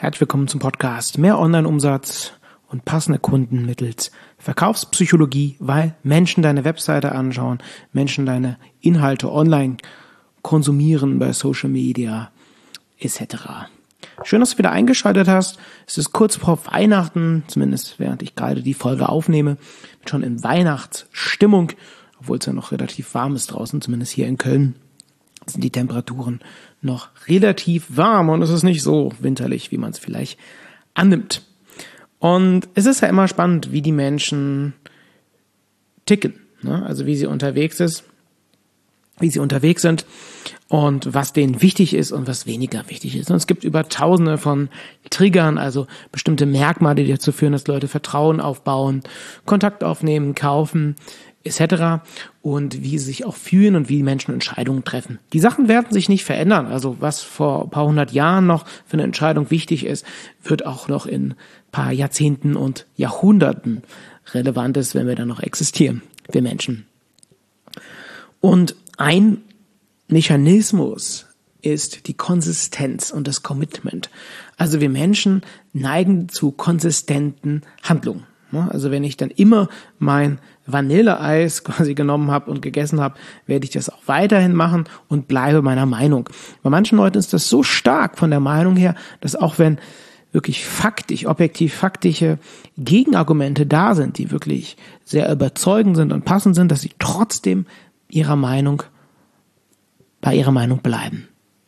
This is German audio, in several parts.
Herzlich willkommen zum Podcast Mehr Online-Umsatz und passende Kunden mittels Verkaufspsychologie, weil Menschen deine Webseite anschauen, Menschen deine Inhalte online konsumieren bei Social Media etc. Schön, dass du wieder eingeschaltet hast. Es ist kurz vor Weihnachten, zumindest während ich gerade die Folge aufnehme, bin schon in Weihnachtsstimmung, obwohl es ja noch relativ warm ist draußen, zumindest hier in Köln sind die Temperaturen noch relativ warm und es ist nicht so winterlich, wie man es vielleicht annimmt. Und es ist ja immer spannend, wie die Menschen ticken, ne? Also wie sie unterwegs sind und was denen wichtig ist und was weniger wichtig ist. Und es gibt über Tausende von Triggern, also bestimmte Merkmale, die dazu führen, dass Leute Vertrauen aufbauen, Kontakt aufnehmen, kaufen, etc. und wie sie sich auch fühlen und wie Menschen Entscheidungen treffen. Die Sachen werden sich nicht verändern. Also was vor ein paar hundert Jahren noch für eine Entscheidung wichtig ist, wird auch noch in ein paar Jahrzehnten und Jahrhunderten relevant ist, wenn wir dann noch existieren, wir Menschen. Und ein Mechanismus ist die Konsistenz und das Commitment. Also wir Menschen neigen zu konsistenten Handlungen. Also wenn ich dann immer mein Vanilleeis quasi genommen habe und gegessen habe, werde ich das auch weiterhin machen und bleibe meiner Meinung. Bei manchen Leuten ist das so stark von der Meinung her, dass auch wenn wirklich objektiv faktische Gegenargumente da sind, die wirklich sehr überzeugend sind und passend sind, dass sie trotzdem bei ihrer Meinung bleiben.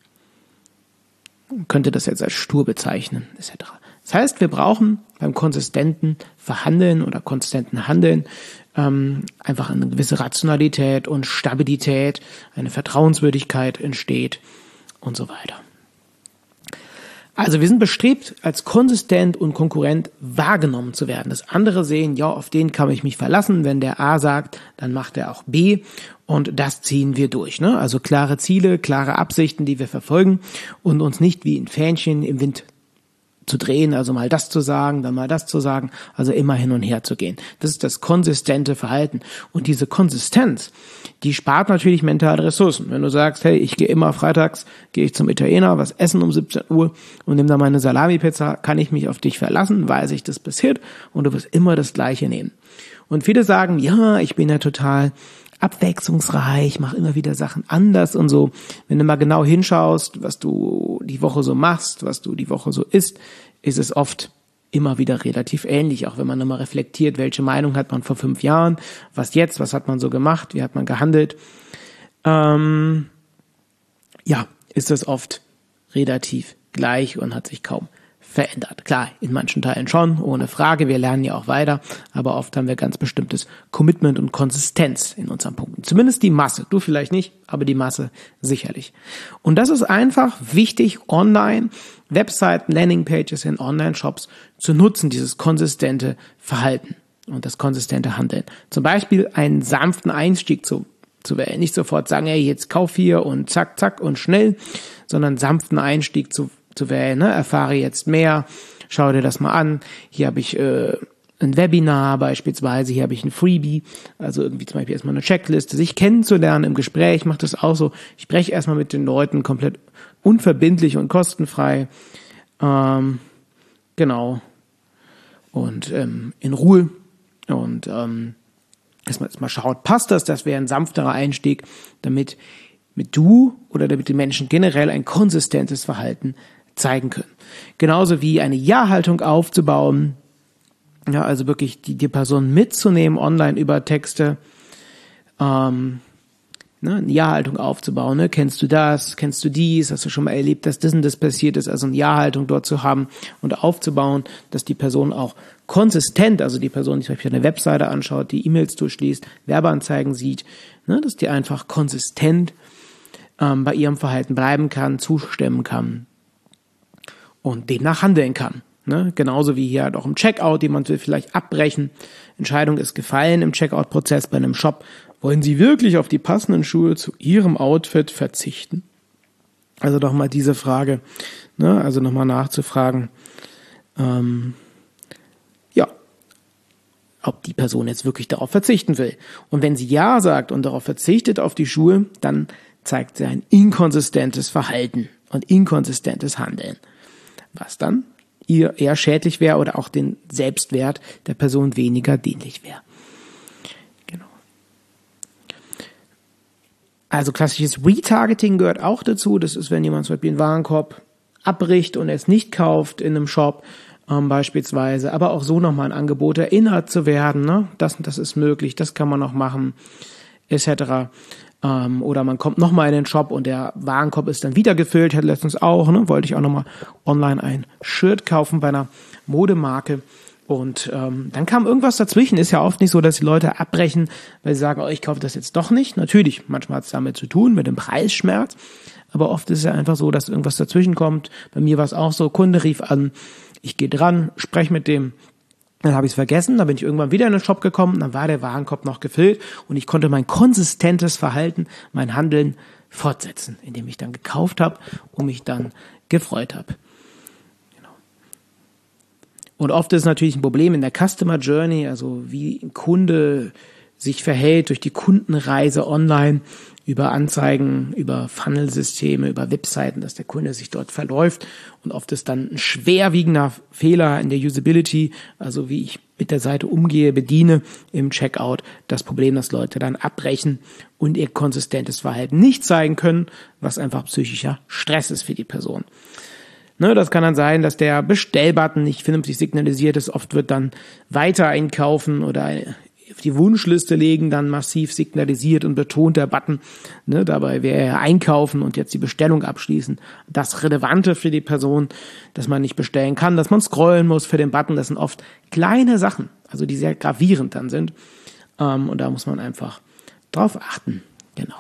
Man könnte das jetzt als stur bezeichnen, etc. Das heißt, wir brauchen beim konsistenten Verhandeln oder konsistenten Handeln einfach eine gewisse Rationalität und Stabilität, eine Vertrauenswürdigkeit entsteht und so weiter. Also wir sind bestrebt, als konsistent und konkurrent wahrgenommen zu werden. Dass andere sehen, ja, auf den kann ich mich verlassen. Wenn der A sagt, dann macht er auch B und das ziehen wir durch, ne? Also klare Ziele, klare Absichten, die wir verfolgen und uns nicht wie ein Fähnchen im Wind zu drehen, also mal das zu sagen, dann mal das zu sagen, also immer hin und her zu gehen. Das ist das konsistente Verhalten. Und diese Konsistenz, die spart natürlich mentale Ressourcen. Wenn du sagst, hey, ich gehe immer freitags, gehe ich zum Italiener, was essen um 17 Uhr und nimm da meine Salami-Pizza, kann ich mich auf dich verlassen, weiß ich, das passiert und du wirst immer das Gleiche nehmen. Und viele sagen, ja, ich bin ja total abwechslungsreich, mache immer wieder Sachen anders und so. Wenn du mal genau hinschaust, was du die Woche so machst, was du die Woche so isst, ist es oft immer wieder relativ ähnlich, auch wenn man immer reflektiert, welche Meinung hat man vor 5 Jahren, was jetzt, was hat man so gemacht, wie hat man gehandelt. Ist das oft relativ gleich und hat sich kaum verändert. Klar, in manchen Teilen schon, ohne Frage, wir lernen ja auch weiter, aber oft haben wir ganz bestimmtes Commitment und Konsistenz in unseren Punkten. Zumindest die Masse, du vielleicht nicht, aber die Masse sicherlich. Und das ist einfach wichtig, online, Webseiten, Landingpages in Online-Shops zu nutzen, dieses konsistente Verhalten und das konsistente Handeln. Zum Beispiel einen sanften Einstieg zu wählen, nicht sofort sagen, hey, jetzt kauf hier und zack, zack und schnell, sondern sanften Einstieg zu wählen, ne? Erfahre jetzt mehr, schau dir das mal an, hier habe ich ein Webinar beispielsweise, hier habe ich ein Freebie, also irgendwie zum Beispiel erstmal eine Checkliste, sich kennenzulernen im Gespräch, ich mache das auch so, ich spreche erstmal mit den Leuten komplett unverbindlich und kostenfrei, genau, und in Ruhe und erstmal schaut, passt das wäre ein sanfterer Einstieg, damit du oder damit die Menschen generell ein konsistentes Verhalten zeigen können. Genauso wie eine Ja-Haltung aufzubauen, ja, also wirklich die Person mitzunehmen online über Texte, eine Ja-Haltung aufzubauen, ne? Kennst du das, kennst du dies, hast du schon mal erlebt, dass das und das passiert ist, also eine Ja-Haltung dort zu haben und aufzubauen, dass die Person auch konsistent, also die Person, die zum Beispiel eine Webseite anschaut, die E-Mails durchliest, Werbeanzeigen sieht, ne? Dass die einfach konsistent bei ihrem Verhalten bleiben kann, zustimmen kann und demnach handeln kann. Ne? Genauso wie hier halt auch im Checkout, jemand will vielleicht abbrechen, Entscheidung ist gefallen im Checkout-Prozess bei einem Shop, wollen Sie wirklich auf die passenden Schuhe zu Ihrem Outfit verzichten? Also doch mal diese Frage, ne? Also nochmal nachzufragen, ob die Person jetzt wirklich darauf verzichten will. Und wenn sie Ja sagt und darauf verzichtet auf die Schuhe, dann zeigt sie ein inkonsistentes Verhalten und inkonsistentes Handeln. Was dann ihr eher schädlich wäre oder auch den Selbstwert der Person weniger dienlich wäre. Genau. Also klassisches Retargeting gehört auch dazu. Das ist, wenn jemand zum Beispiel einen Warenkorb abbricht und es nicht kauft in einem Shop, beispielsweise, aber auch so nochmal ein Angebot erinnert zu werden, ne? Das und das ist möglich, das kann man noch machen, etc. Oder man kommt nochmal in den Shop und der Warenkorb ist dann wieder gefüllt. Ich hatte letztens auch, wollte ich auch nochmal online ein Shirt kaufen bei einer Modemarke. Und dann kam irgendwas dazwischen. Ist ja oft nicht so, dass die Leute abbrechen, weil sie sagen, oh, ich kaufe das jetzt doch nicht. Natürlich, manchmal hat es damit zu tun, mit dem Preisschmerz. Aber oft ist es ja einfach so, dass irgendwas dazwischen kommt. Bei mir war es auch so, Kunde rief an, ich gehe dran, spreche mit dem. Dann habe ich es vergessen, dann bin ich irgendwann wieder in den Shop gekommen, dann war der Warenkorb noch gefüllt und ich konnte mein konsistentes Verhalten, mein Handeln fortsetzen, indem ich dann gekauft habe und mich dann gefreut habe. Genau. Und oft ist natürlich ein Problem in der Customer Journey, also wie ein Kunde sich verhält durch die Kundenreise online, über Anzeigen, über Funnelsysteme, über Webseiten, dass der Kunde sich dort verläuft. Und oft ist dann ein schwerwiegender Fehler in der Usability, also wie ich mit der Seite umgehe, bediene im Checkout, das Problem, dass Leute dann abbrechen und ihr konsistentes Verhalten nicht zeigen können, was einfach psychischer Stress ist für die Person. Das kann dann sein, dass der Bestellbutton nicht vernünftig signalisiert ist. Oft wird dann weiter einkaufen oder auf die Wunschliste legen, dann massiv signalisiert und betont der Button. Dabei wäre er einkaufen und jetzt die Bestellung abschließen. Das Relevante für die Person, dass man nicht bestellen kann, dass man scrollen muss für den Button. Das sind oft kleine Sachen, also die sehr gravierend dann sind. Und da muss man einfach drauf achten. Genau.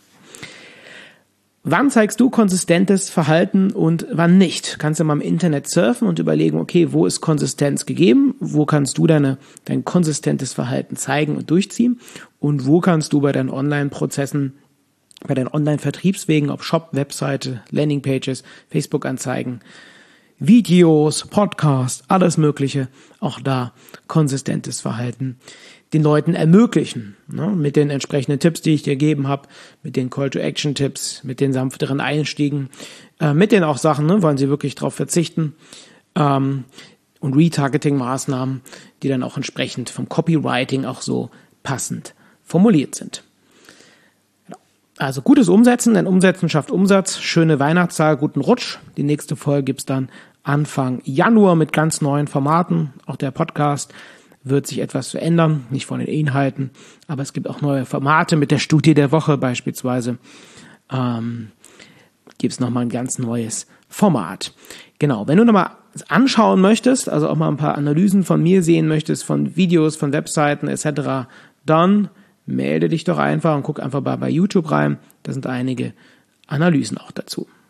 Wann zeigst du konsistentes Verhalten und wann nicht? Kannst du mal im Internet surfen und überlegen, okay, wo ist Konsistenz gegeben? Wo kannst du dein konsistentes Verhalten zeigen und durchziehen? Und wo kannst du bei deinen Online-Prozessen, bei deinen Online-Vertriebswegen, ob Shop, Webseite, Landingpages, Facebook-Anzeigen, Videos, Podcast, alles Mögliche, auch da konsistentes Verhalten den Leuten ermöglichen, mit den entsprechenden Tipps, die ich dir gegeben habe, mit den Call-to-Action-Tipps, mit den sanfteren Einstiegen, mit den auch Sachen, wollen sie wirklich darauf verzichten, und Retargeting-Maßnahmen, die dann auch entsprechend vom Copywriting auch so passend formuliert sind. Also gutes Umsetzen, denn Umsetzen schafft Umsatz, schöne Weihnachtszahl, guten Rutsch. Die nächste Folge gibt's dann Anfang Januar mit ganz neuen Formaten, auch der Podcast wird sich etwas verändern, nicht von den Inhalten, aber es gibt auch neue Formate mit der Studie der Woche beispielsweise. Gibt es nochmal ein ganz neues Format. Genau, wenn du nochmal anschauen möchtest, also auch mal ein paar Analysen von mir sehen möchtest, von Videos, von Webseiten etc., dann melde dich doch einfach und guck einfach bei YouTube rein. Da sind einige Analysen auch dazu.